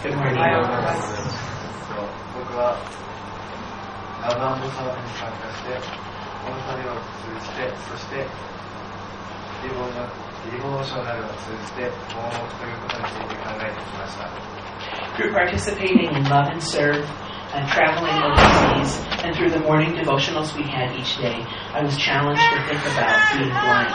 Good morning. 僕はラブ&サーブに参加して、この旅を通じて、そしてディボーショナルを通じて盲目ということについて考えてきました。 Through participating in Love and Serve and traveling overseas, and through the morning devotionals we had each day, I was challenged to think about being blind.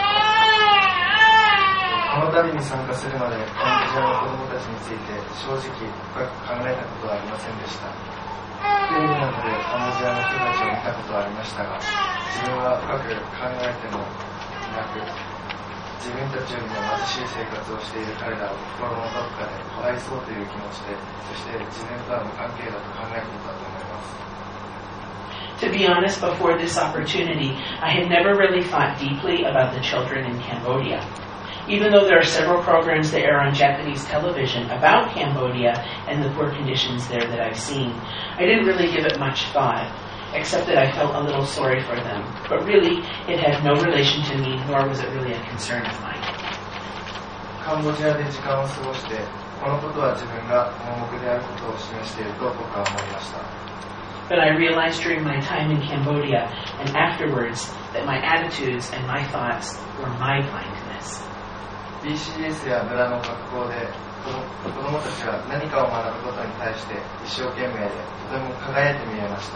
この旅に参加するまでカンボジアの子どもたちについて正直深く考えたことはありませんでした。テレビなどでカンボジアの人たちを見たことはありましたが、自分は深く考えてもなく、自分たちよりも貧しい生活をしている彼らを心のどこかでかわいそうという気持ちで、そして自分とは無関係だと考えていたと思います。 To be honest, before this opportunity, I had never really thought deeply about the children in Cambodia. Even though there are several programs that air on Japanese television about Cambodia and the poor conditions there that I've seen, I didn't really give it much thought, except that I felt a little sorry for them. But really, it had no relation to me, nor was it really a concern of mine. カンボジアで時間を過ごして、このことは自分が盲目であることを示していると僕は思いました。 But I realized during my time in Cambodia and afterwards that my attitudes and my thoughts were my blindness. BCS や村の学校で子どもたちは何かを学ぶことに対して一生懸命でとても輝いて見えました。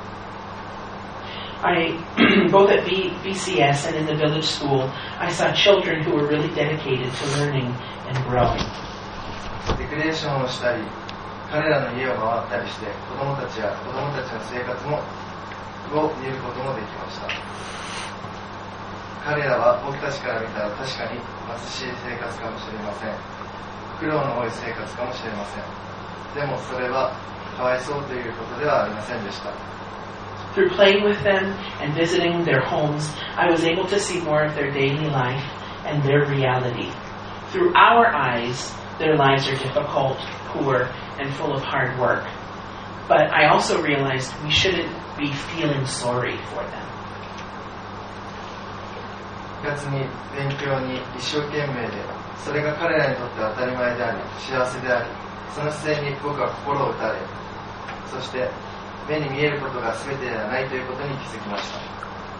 Both at BCS and in the village school, I saw children who were really dedicated to learning and growing. レクリエーションをしたり、彼らの家を回ったりして、子どもたちの生活を見ることもできました。彼らは僕たちから見たら確かに貧しい生活かもしれません。苦労の多い生活かもしれません。でもそれはかわいそうということではありませんでした。 Through playing with them and visiting their homes, I was able to see more of their daily life and their reality. Through our eyes, their lives are difficult, poor, and full of hard work. But I also realized we shouldn't be feeling sorry for them. 部活に勉強に一生懸命で、それが彼らにとって当たり前であり、幸せであり、その姿勢に僕は心を打たれ、そして目に見えることが全てではないということに気づきました。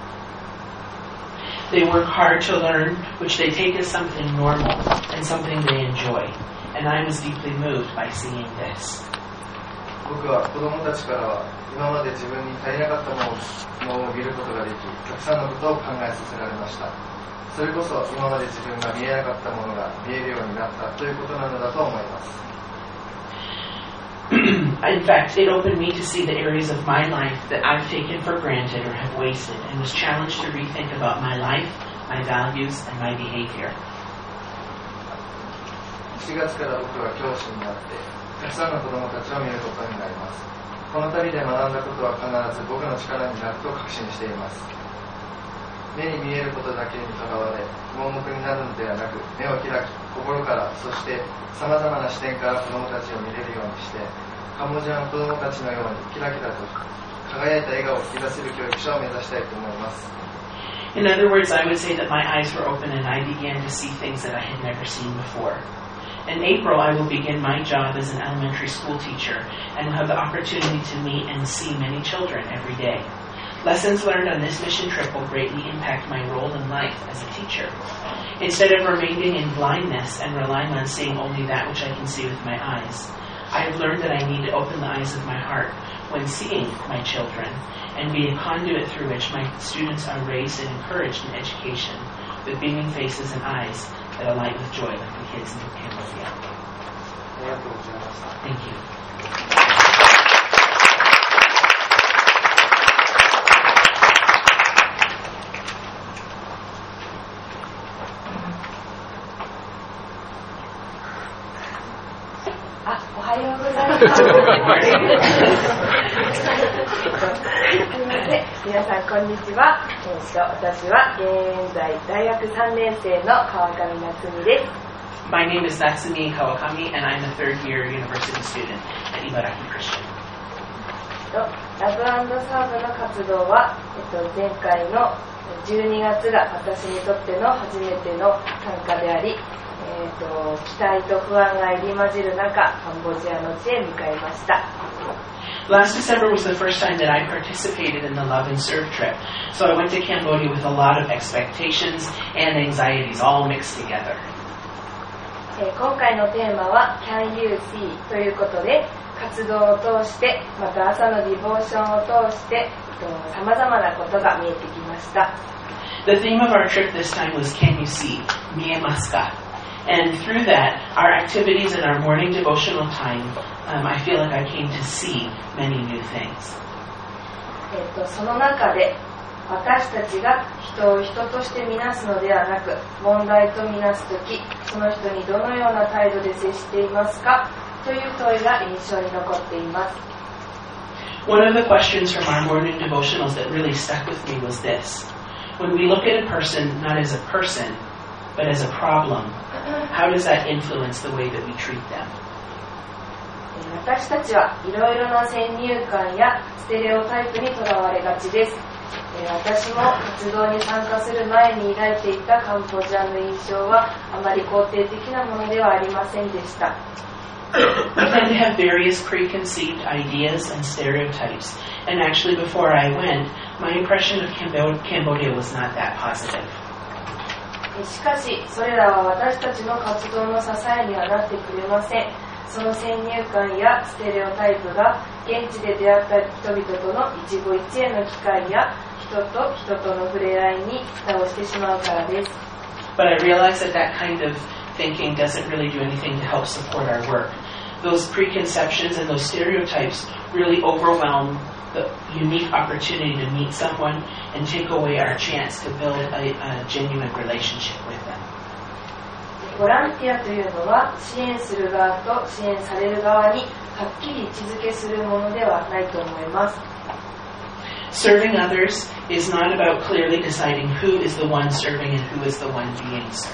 They work hard to learn, which they take as something normal and something they enjoy. And I was deeply moved by seeing this. 僕は子供たちからは今まで自分に足りなかったものを見ることができ、たくさんのことを考えさせられました。それこそ今まで自分が見えなかったものが見えるようになったということなのだと思います。 In fact, it opened me to see the areas of my life that I've taken for granted or have wasted, and was challenged to rethink about my life, my values, and my behavior. 4月から僕は教師になって、たくさんの子供たちを見ることになります。この旅で学んだことは必ず僕の力になると確信しています。目に見えることだけにとらわれ、盲目になるのではなく、目を開き、心から、そしてさまざまな視点から子供たちを見れるようにして、カンボジアの子供たちのようにキラキラと輝いた笑顔を引き出せる教育者を目指したいと思います。 In other words, I would say that my eyes were open and I began to see things that I had never seen before. In April, I will begin my job as an elementary school teacher and will have the opportunity to meet and see many children every day. Lessons learned on this mission trip will greatly impact my role in life as a teacher. Instead of remaining in blindness and relying on seeing only that which I can see with my eyes, I have learned that I need to open the eyes of my heart when seeing my children and be a conduit through which my students are raised and encouraged in education with beaming faces and eyes that alight with joy like the kids in Cambodia. Thank you. おはようございます。すみません。皆さんこんにちは。私は現在大学3年生の川上夏美です。 My name is Natsumi Kawakami, and I'm a third-year university student at Ibaraki Christian. ラブ&サーブの活動は、前回の12月が私にとっての初めての参加であり、 期待と不安が入り混じる中、カンボジアの地へ向かいました。 Last December was the first time that I participated in the Love and Serve trip, so I went to Cambodia with a lot of expectations and anxieties all mixed together. 今回のテーマは Can You See ということで、活動を通して、また朝のディボーションを通して、さまざまなことが見えてきました。 The theme of our trip this time was Can You See? 見えますか? And through that, our activities and our morning devotional time, I feel like I came to see many new things. その中で私たちが人を人として見なすのではなく、問題と見なすとき、その人にどのような態度で接していますかという問いが印象に残っています。 One of the questions from our morning devotionals that really stuck with me was this. When we look at a person not as a person, but as a problem, how does that influence the way that we treat them? 私たちはいろいろな先入観やステレオタイプにとらわれがちです。私も活動に参加する前に抱いていたカンボジアの印象はあまり肯定的なものではありませんでした。 We tend to have various preconceived ideas and stereotypes, and actually before I went, my impression of Cambodia was not that positive. しかし、それらは私たちの活動の支えにはなってくれません。その先入観やステレオタイプが現地で出会った人々との一期一会の機会や人と人との触れ合いに蓋をしてしまうからです。 But I realize that that kind of thinking doesn't really do anything to help support our work. Those preconceptions and those stereotypes really overwhelm the unique opportunity to meet someone and take away our chance to build a genuine relationship with them. ボランティアというのは支援する側と支援される側にはっきり位置づけするものではないと思います。 Serving others is not about clearly deciding who is the one serving and who is the one being served.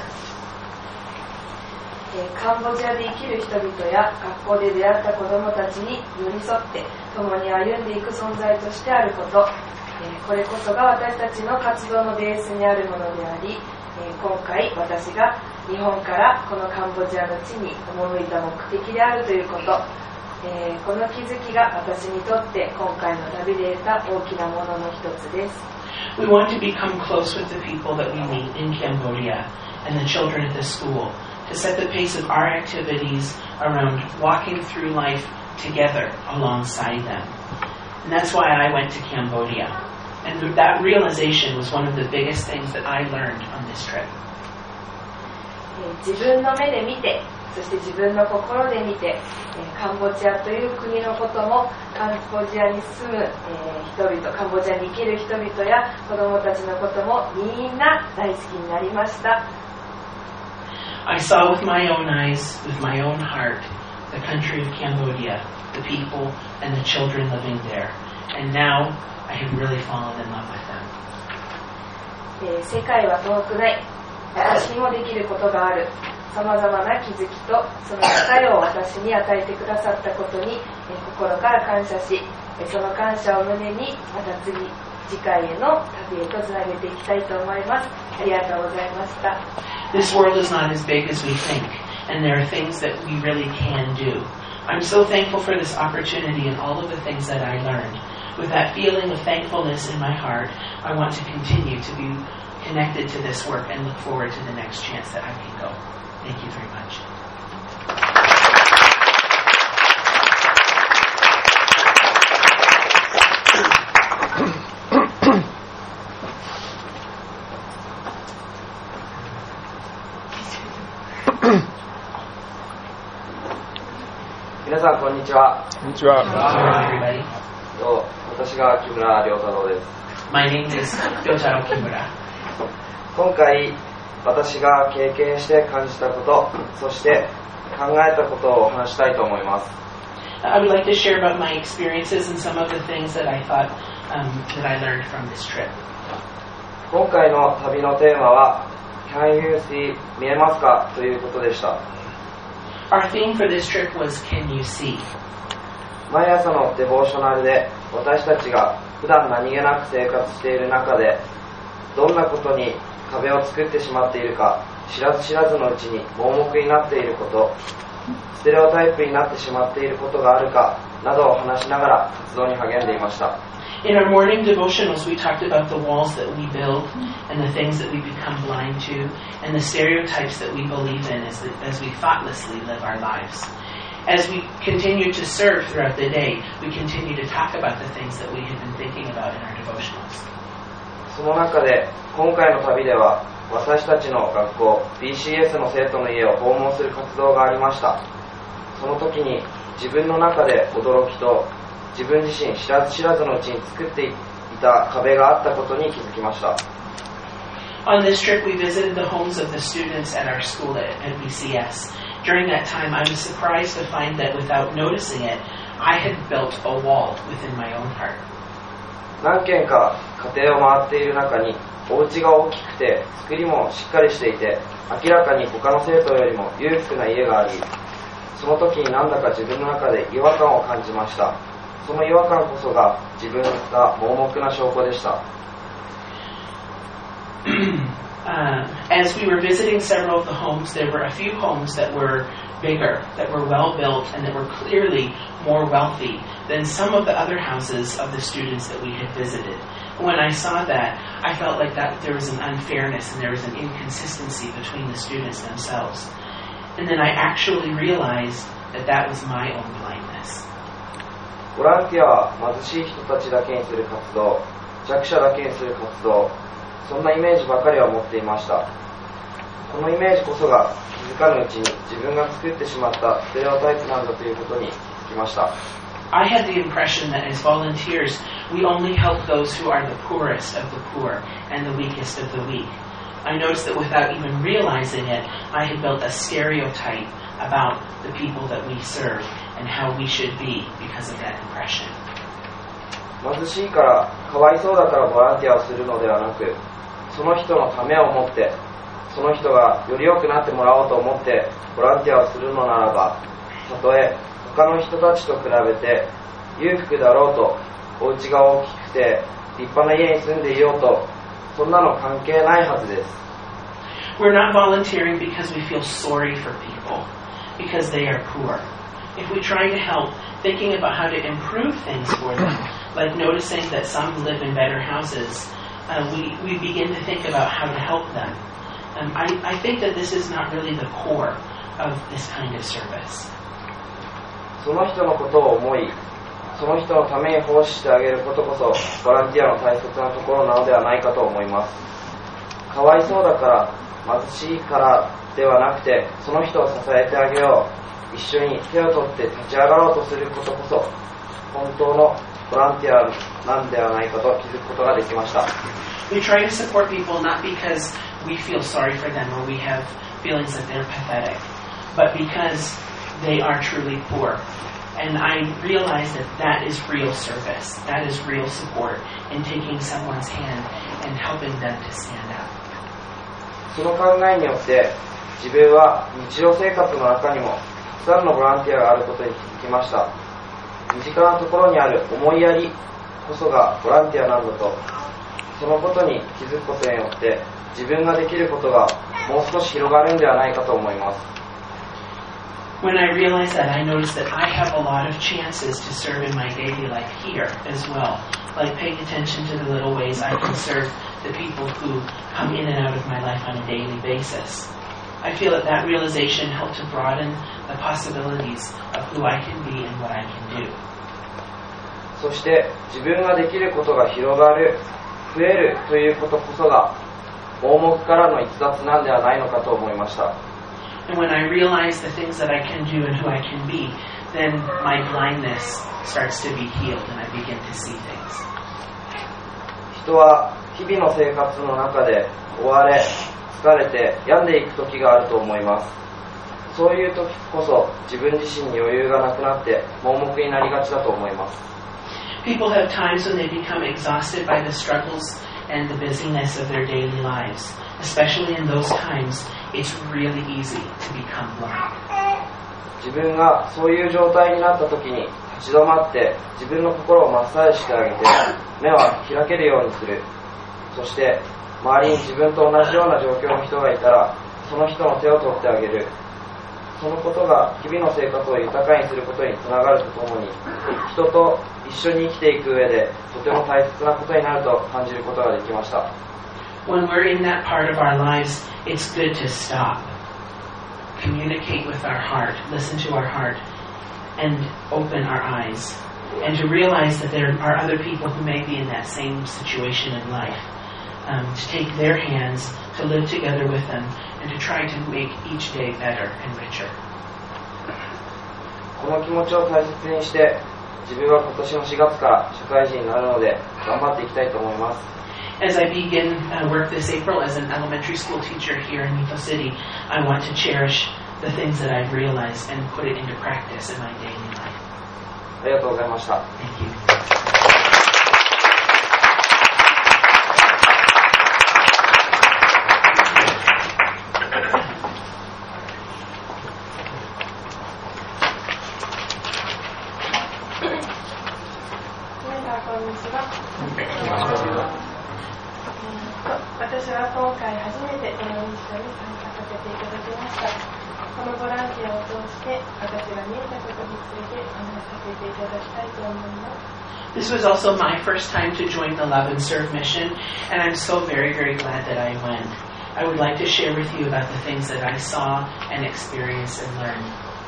カンボジアで生きる人々や学校で出会った子どもたちに寄り添って共に歩んでいく存在としてあること、これこそが私たちの活動のベースにあるものであり、今回私が日本からこのカンボジアの地に赴いた目的であるということ、この気づきが私にとって今回の旅で得た大きなものの一つです。 We want to become close with the people that we meet in Cambodia and the children at the school to set the pace of our activities around walking through life together alongside them. And that's why I went to Cambodia. And that realization was one of the biggest things that I learned on this trip. 自分の目で見て、そして自分の心で見て、カンボジアという国のことも、カンボジアに住む、人々、カンボジアに生きる人々や子どもたちのこともみんな大好きになりました。 I saw with my own eyes, with my own heart, the country of Cambodia, the people and the children living there. And now I have really fallen in love with them. 世界は遠くない。私にもできることがある。さまざまな気づきとその機会を私に与えてくださったことに心から感謝し、その感謝を胸にまた次回への旅へとつなげていきたいと思います。ありがとうございました。 This world is not as big as we think, and there are things that we really can do. I'm so thankful for this opportunity and all of the things that I learned. With that feeling of thankfulness in my heart, I want to continue to be connected to this work and look forward to the next chance that I can go. Thank you very much. Minasan, こんにちは。 こんにちは。 Hello, everybody. 私が木村良太郎です。 My name is Ryotaro Kimura. 今回私が経験して感じたこと、そして考えたことを話したいと思います。 I would like to share about my experiences and some of the things that I thought that I learned from this trip. 今回の旅のテーマは Can you see 見えますかということでした。 Our theme for this trip was Can you see? 毎朝のデボーショナルで私たちが普段何気なく生活している中でどんなことに壁を作ってしまっているか知らず知らずのうちに盲目になっていること、ステレオタイプになってしまっていることがあるかなどを話しながら活動に励んでいました。 In our morning devotionals, we talked about the walls that we build and the things that we become blind to and the stereotypes that we believe in as we thoughtlessly live our lives. As we continue to serve throughout the day, we continue to talk about the things that we have been thinking about in our devotionals. その中で今回の旅では私たちの学校 BCS の生徒の家を訪問する活動がありました。その時に自分の中で驚きと自分自身知らず知らずのうちに作っていた壁があったことに気づきました。 On this trip, we visited the homes of the students at our school at BCS. During that time, I was surprised to find that without noticing it, I had built a wall within my own heart. 何軒か家庭を回っている中にお家が大きくて作りもしっかりしていて明らかに他の生徒よりも裕福な家があり、その時になんだか自分の中で違和感を感じました。その違和感こそが自分が盲目な証拠でした。 As we were visiting several of the homes, there were a few homes that were bigger, that were well built, and that were clearly more wealthy than some of the other houses of the students that we had visited. When I saw that, I felt like that there was an unfairness and there was an inconsistency between the students themselves. And then I actually realized that that was my own blindness. ボランティアは貧しい人たちだけにする活動、弱者だけにする活動、そんなイメージばかりは持っていました。このイメージこそが気づかぬうちに自分が作ってしまったステレオタイプなんだということに気づきました。 I had the impression that as volunteers, we only help those who are the poorest of the poor and the weakest of the weak. I noticed that without even realizing it, I had built a stereotype about the people that we serve and how we should be because of that impression. 貧しいからかわいそうだからボランティアをするのではなく、その人のためを思ってその人がより良くなってもらおうと思ってボランティアをするのならば、たとえ他の人たちと比べて裕福だろうとお家が大きくて立派な家に住んでいようと、そんなの関係ないはずです。 We're not volunteering because we feel sorry for people, because they are poor. If we try to help, thinking about how to improve things for them, like noticing that some live in better houses, we begin to think about how to help them. I think that this is not really the core of this kind of service. その人のことを思い、その人のために奉仕してあげることこそボランティアの大切なところなのではないかと思います。かわいそうだから貧しいからではなくて、その人を支えてあげよう、一緒に手を取って立ち上がろうとすることこそ本当のボランティアなんではないかと気づくことができました。 We try to support people not because we feel sorry for them or we have feelings that they're pathetic, but because they are truly poor. And I realize that that is real service, that is real support in taking someone's hand and helping them to stand up. その考えによって自分は日常生活の中にもたくさんのボランティアがあることに気づきました。身近なところにある思いやりこそがボランティアなんだと、そのことに気づくことによって自分ができることがもう少し広がるんではないかと思います。 When I realized that, I noticed that I have a lot of chances to serve in my daily life here as well, like paying attention to the little ways I can serve the people who come in and out of my life on a daily basis. I feel that that realization helped to broaden the possibilities of who I can be and what I can do. そして自分ができることが広がる、増えるということこそが盲目からの逸脱なんではないのかと思いました。 And when I realize the things that I can do and who I can be, then my blindness starts to be healed and I begin to see things. 人は日々の生活の中で追われ、疲れて病んでいく時があると思います。そういう時こそ自分自身に余裕がなくなって盲目になりがちだと思います。 People have times when they become exhausted by the struggles and the busyness of their daily lives. Especially in those times, it's really easy to become blind. 自分がそういう状態になった時に立ち止まって自分の心をマッサージしてあげて目を開けるようにする。そして周りに自分と同じような状況の人がいたらその人の手を取ってあげる。そのことが日々の生活を豊かにすることにつながるとともに、人と一緒に生きていく上でとても大切なことになると感じることができました。 When we're in that part of our lives, it's good to stop, communicate with our heart, listen to our heart, and open our eyes, and to realize that there are other people who may be in that same situation in life, to take their hands, to live together with them, and to try to make each day better and richer. この気持ちを大切にして、自分は今年の4月から社会人になるので頑張っていきたいと思います。 As I begin work this April as an elementary school teacher here in Mito City, I want to cherish the things that I've realized and put it into practice in my daily life. ありがとうございました。 Thank you. 私は今回初めてこのミッションに参加させていただきました。このボランティアを通して私が見えたことについてお話しさせていただきたいと思います。 This was also my first time to join the Love and Serve mission, and I'm so very, very glad that I went. I would like to share with you about the things that I saw and experienced and learned.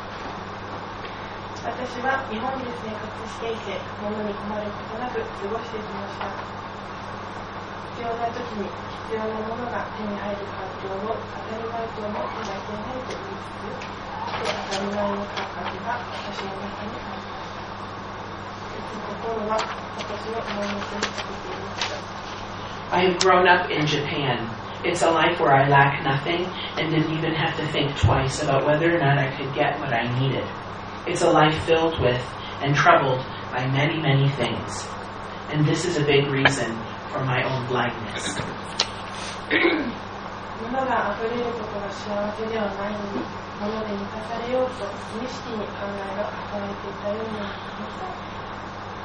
私は日本で生活していて、物に困ることなく過ごしてきました。必要な時に必要なものが手に入る環境を当たり前と思ってはいけないと言いつつ、当たり前の感覚が私の中にありました。心は私を盲目にさせていました。 I have grown up in Japan. It's a life where I lack nothing and didn't even have to think twice about whether or not I could get what I needed. It's a life filled with and troubled by many, many things. And this is a big reason for my own blindness. 物が溢れることが幸せではないのに、物で満たされようと無意識に考えが働いていたように思います。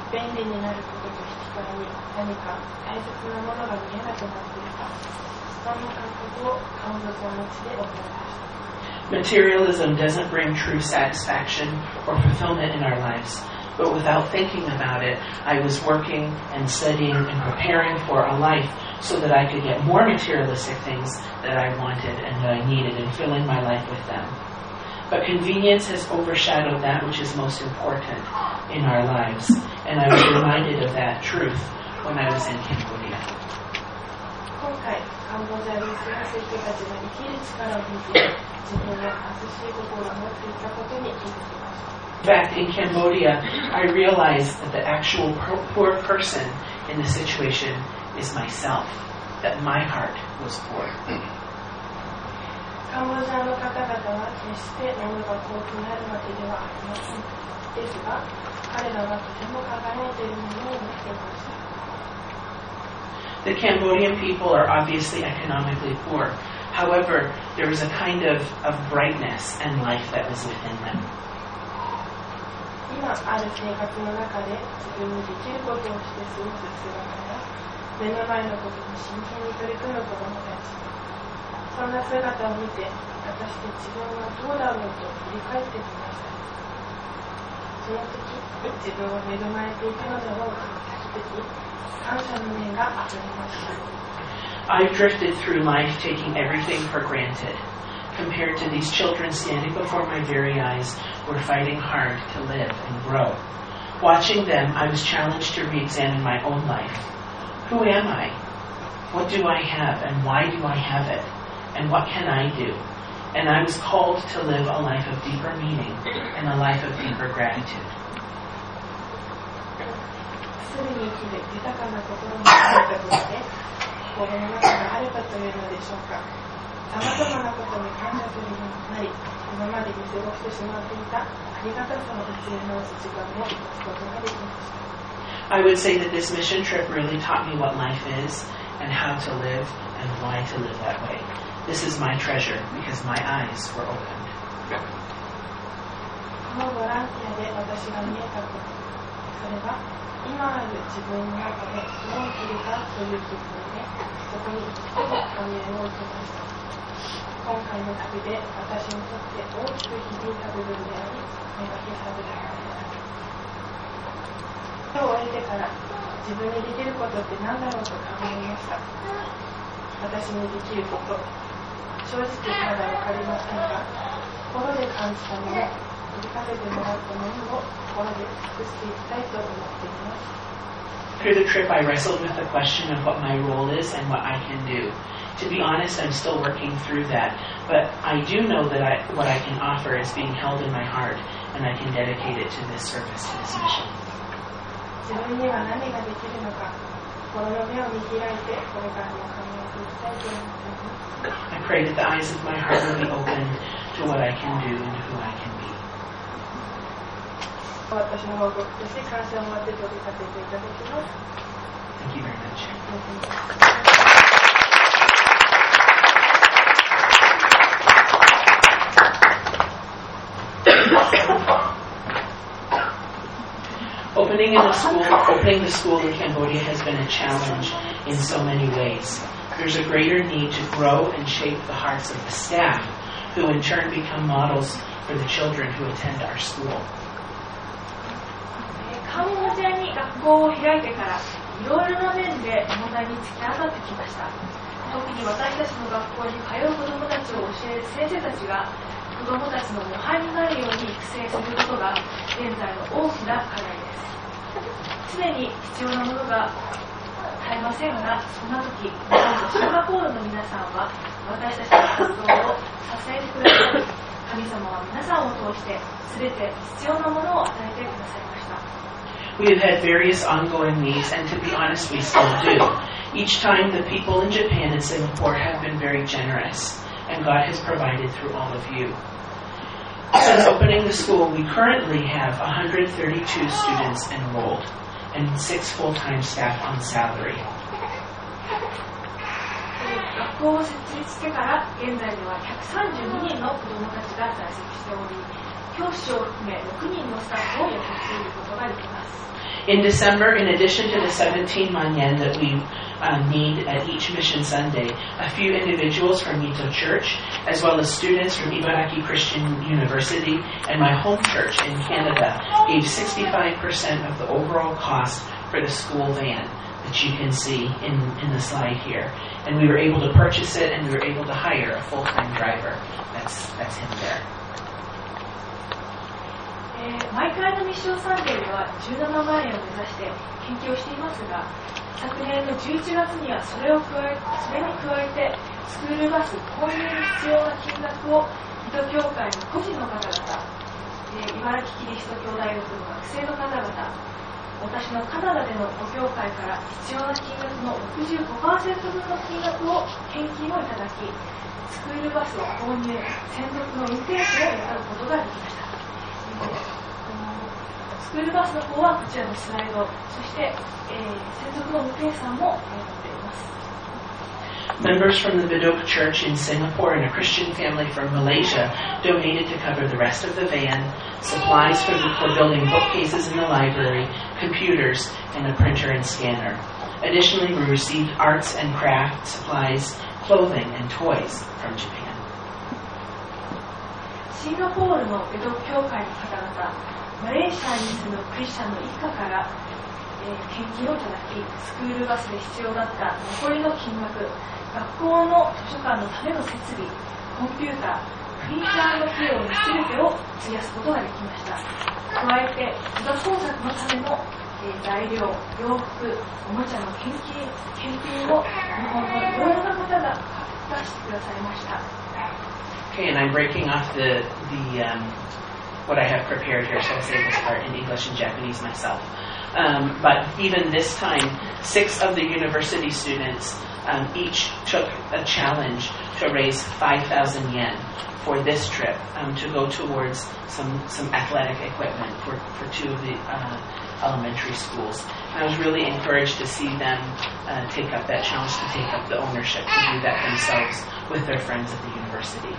便利になることと引き換えに何か大切なものが見えなくなっていた。そんな感覚をカンボジアの地で覚えました。 Materialism doesn't bring true satisfaction or fulfillment in our lives. But without thinking about it, I was working and studying and preparing for a life so that I could get more materialistic things that I wanted and that I needed and filling my life with them. But convenience has overshadowed that which is most important in our lives. And I was reminded of that truth when I was in Cambodia. 今回、カンボジアで暮らす人たちが生きる力を見て、自分が貧しい心を持っていたことに気づきました。 In fact, in Cambodia, I realized that the actual poor person in the situation is myself, that my heart was poor. カンボジアの方々は決して物が豊富になるわけではありません。ですが、彼らはとても輝いているものを持っていました。 The Cambodian people are obviously economically poor. However, there was a kind of brightness and life that was within them. 今ある生活の中で自分にできることをして過ごす姿や目の前のことに真剣に取り組む子どもたち、そんな姿を見て果たして自分はどうだろうと振り返ってきました。その時自分は恵まれていたのだろうと気づき、感謝の念があふれました。 I've drifted through life taking everything for granted. Compared to these children standing before my very eyes who were fighting hard to live and grow. Watching them, I was challenged to re-examine my own life. Who am I? What do I have and why do I have it? And what can I do? And I was called to live a life of deeper meaning and a life of deeper gratitude. すぐに生きる豊かな心になったことで、心の中があるかというのでしょうか。さまざまなことに感謝するようになり、今まで見過ごしてしまっていたありがたさを見つめ直す時間を持つことができました。 I would say that this mission trip really taught me what life is and how to live and why to live that way. This is my treasure because my eyes were opened. このボランティアで私が見えたこと、それは今ある自分の中でどう生きるかという質問で、そこに一度感銘を受けました。 今回の旅で私にとって大きく響いた部分であり、目がけされたものです。今日を終えてから自分にできることって何だろうと考えました。私にできること、正直まだ分かりませんが、心で感じたもの、気づかせてもらったものを心で尽くしていきたいと思っています。 Through the trip, I wrestled with the question of what my role is and what I can do. To be honest, I'm still working through that, but I do know that what I can offer is being held in my heart, and I can dedicate it to this service, to this mission. 自分には何ができるのか、心の目を見開いて、これからも考えていきたいと思っています。 I pray that the eyes of my heart will be open to what I can do and who I can be. 私の報告として感謝を持って取り立てていただきます。 Thank you very much. Opening the school in Cambodia has been a challenge in so many ways. There's a greater need to grow and shape the hearts of the staff, who in turn become models for the children who attend our school. カンボジアに学校を開いてからいろいろな面で問題に突き当たってきました。特に私たちの学校に通う子どもたちを教える先生たちが子どもたちの模範になるように育成することが現在の大きな課題です。常に必要なものが絶えませんが、そんな時、日本のシンガポールの皆さんは私たちの活動を支えてくださり、神様は皆さんを通して全て必要なものを与えてくださいました。 We have had various ongoing needs, and to be honest, we still do. Each time, the people in Japan and Singapore have been very generous, and God has provided through all of you. Since opening the school, we currently have 132 students enrolled and 6 full-time staff on salary. 学校を設立してから現在では132人の子どもたちが在籍しており、教師を含め6人のスタッフを雇っていることができます。 In December, in addition to the 17 manyen that we need at each Mission Sunday, a few individuals from Mito Church, as well as students from Ibaraki Christian University and my home church in Canada, gave 65% of the overall cost for the school van that you can see in the slide here. And we were able to purchase it, and we were able to hire a full-time driver. That's him there. 毎回のミッションサンデーでは17万円を目指して研究をしていますが、昨年の11月にはそれに加えてスクールバス購入に必要な金額を水戸教会の個人の方々、茨城キリスト教大学の学生の方々、私のカナダでのご教会から必要な金額の 65% 分の金額を献金をいただき、スクールバスを購入、専属の運転手を雇うことができました。スクールバスの方はこちらのスライド、そして専属の運転手さんも持っています。 Members from the Vidok Church in Singapore and a Christian family from Malaysia donated to cover the rest of the van, supplies for building bookcases in the library, computers, and a printer and scanner. Additionally, we received arts and craft supplies, clothing, and toys from Japan. シンガポールのベドク教会の方々、マレーシアに住むクリスチャンの一家から、献金をいただき、スクールバスで必要だった残りの金額、学校の図書館のための設備、コンピューター、プリンターの費用に全てを費やすことができました。加えて、図画工作のための、材料、洋服、おもちゃの献金を日本のいろいろな方が出してくださいました。 Okay, and I'm breaking off what I have prepared here, so I'll say this part in English and Japanese myself. But even this time, 6 of the university students each took a challenge to raise 5,000 yen for this trip to go towards some athletic equipment for 2 of the elementary schools. And I was really encouraged to see them take up that challenge, to take up the ownership, to do that themselves with their friends at the university.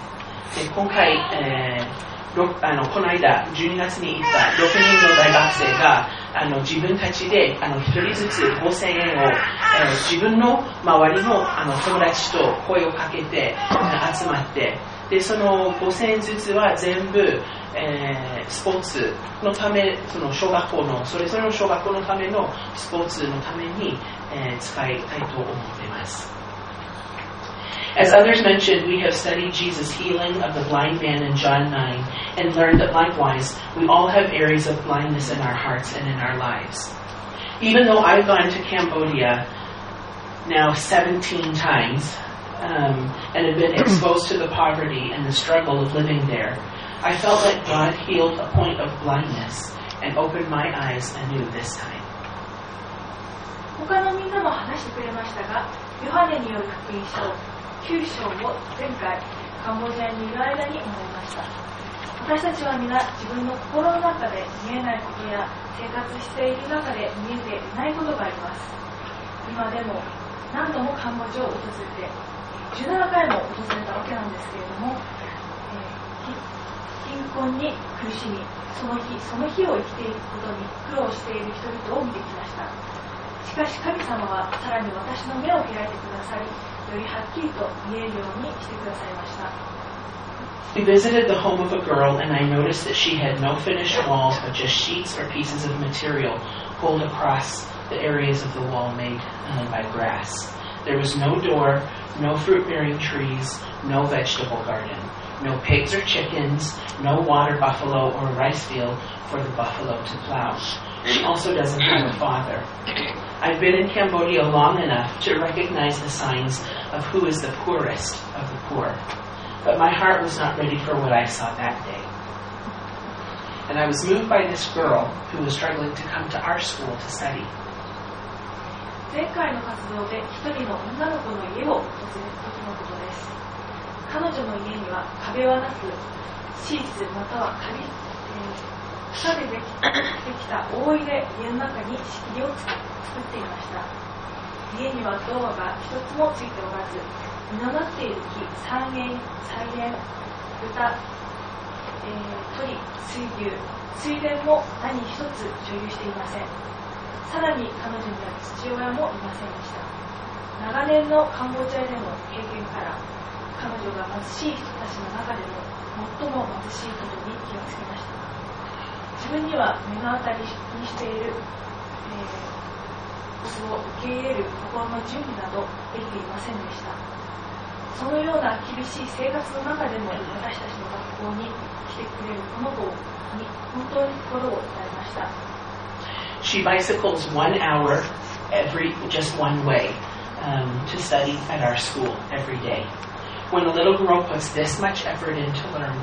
で今回、この間12月に行った6人の大学生が自分たちで1人ずつ5000円を、自分の周りの友達と声をかけて集まって、でその5000円ずつは全部、スポーツのため、その小学校のそれぞれの小学校のためのスポーツのために、使いたいと思っています。As others mentioned, we have studied Jesus' healing of the blind man in John 9 and learned that likewise, we all have areas of blindness in our hearts and in our lives. Even though I've gone to Cambodia now 17 times and have been exposed to the poverty and the struggle of living there, I felt like God healed a point of blindness and opened my eyes anew this time. 他のみんなも話してくれましたが、ヨハネによる福音書9章を前回カンボジアにいる間に思いました。私たちは皆自分の心の中で見えないことや生活している中で見えていないことがあります。今でも何度もカンボジアを訪れて17回も訪れたわけなんですけれども、貧困に苦しみ、その日その日を生きていくことに苦労している人々を見てきました。しかし神様はさらに私の目を開いてくださり、よりはっきりと見えるようにしてくださいました。 We visited the home of a girl and I noticed that she had no finished walls but just sheets or pieces of material pulled across the areas of the wall made by grass. There was no door, no fruit-bearing trees, no vegetable garden, no pigs or chickens, no water buffalo or rice field for the buffalo to plow. She also doesn't have a father. I've been in Cambodia long enough to recognize the signs of who is the poorest of the poor. But my heart was not ready for what I saw that day. And I was moved by this girl who was struggling to come to our school to study. 前回の活動で一人の女の子の家を訪れた時のことです。彼女の家には壁はなく、シーツまたは草でできた大入れ家の中に仕切りを作っていました。家にはドアが一つもついておらず、実っている木、菜園、豚、鳥、水田も何一つ所有していません。さらに彼女には父親もいませんでした。長年のカンボジアでの経験から、彼女が貧しい人たちの中でも最も貧しいことに気がつきました。自分には目の当たりにしている、ことを受け入れる心の準備などできていませんでした。そのような厳しい生活の中でも私たちの学校に来てくれるこの子に本当に心を打たれました。 She bicycles 1 hour just one way to study at our school every day. When a little girl puts this much effort in to learn,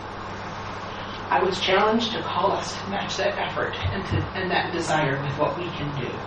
I was challenged to call us to match that effort and that desire with what we can do.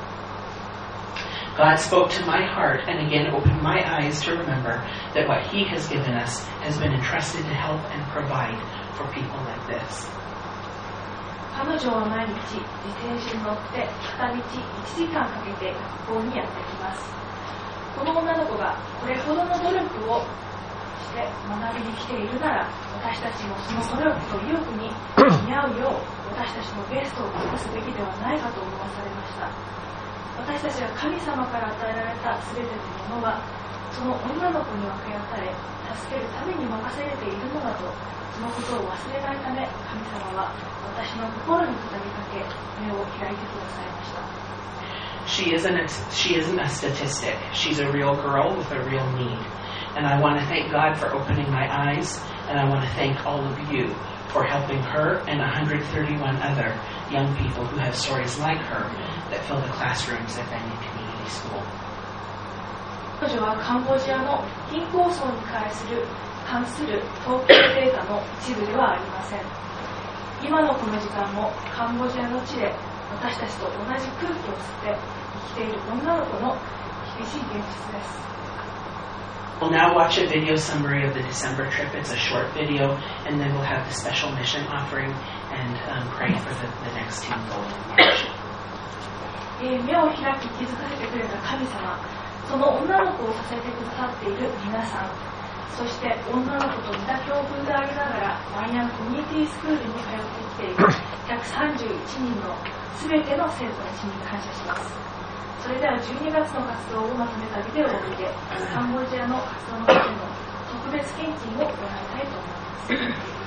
God spoke to my heart and again opened my eyes to remember that what He has given us has been entrusted to help and provide for people like this. 彼女は毎日自転車に乗って片道1時間かけて学校にやってきます。この女の子がこれほどの努力をして学びに来ているなら、私たちもその努力と意欲に見合うよう私たちのベストを尽くすべきではないかと思わされました。私たちは神様から与えられた全てのものはその女の子に分け与え助けるために任されているのだと、そのことを忘れないため神様は私の心に語りかけ目を開いてくださいました。 She isn't a statistic. She's a real girl with a real need. And I want to thank God for opening my eyes, and I want to thank all of you for helping her and 131 other young people who have stories like her that fill the classrooms at Banyan Community School. 彼女はカンボジアの貧困層に関する統計データの一部ではありません。今のこの時間もカンボジアの地で私たちと同じ空気を吸って生きている女の子の厳しい現実です。 We'll now watch a video summary of the December trip. It's a short video, and then we'll have the special mission offering and pray for the next team goal in March. 目を開き気づかせてくれた神様、その女の子をさせてくださっている皆さん、 そして女の子と似た境遇でありながらマイアンコミュニティスクールに通ってきている131人の全ての生徒たちに感謝します。それでは12月の活動をまとめたビデオを見てカンボジアの活動のための特別献金を行いたいと思います。